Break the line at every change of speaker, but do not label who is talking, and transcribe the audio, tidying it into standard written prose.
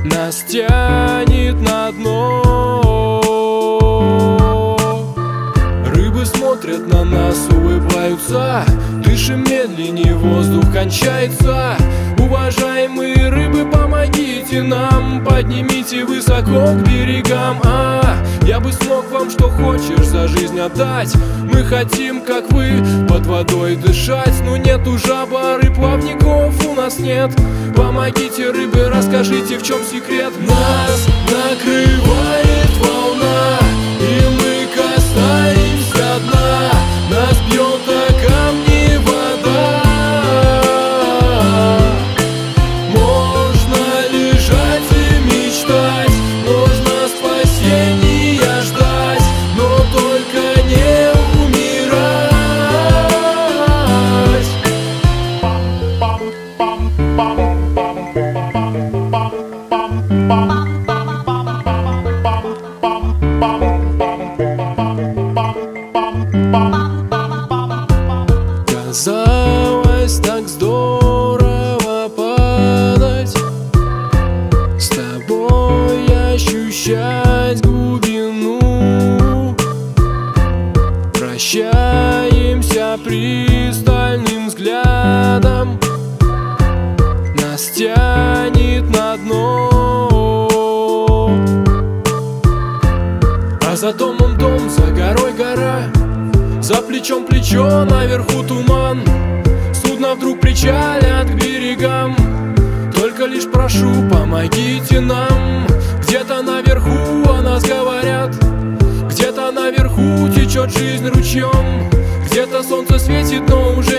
нас тянет на дно. Рыбы смотрят на нас, улыбаются, дышим медленнее, воздух кончается. Уважаемые рыбы, помогите нам, поднимите высоко к берегам. Я бы смог вам, что хочешь, за жизнь отдать. Мы хотим, как вы, под водой дышать. Но нету жаба, рыб, плавников у нас нет. Помогите, рыбы, расскажите, в чем секрет. Нас накрывает волна, и мы касаемся дна. Нас бьет о камни вода. Можно лежать и мечтать, можно спасения ждать, но только не умирать. Казалось, так здорово падать, с тобой ощущать глубину. Прощаемся пристальным взглядом, нас тянет на дно. А за домом дом, за горой гора, за плечом плечо, наверху туман. Судно вдруг причалят к берегам. Только лишь прошу, помогите нам. Где-то наверху о нас говорят, где-то наверху течет жизнь ручьем, где-то солнце светит, но уже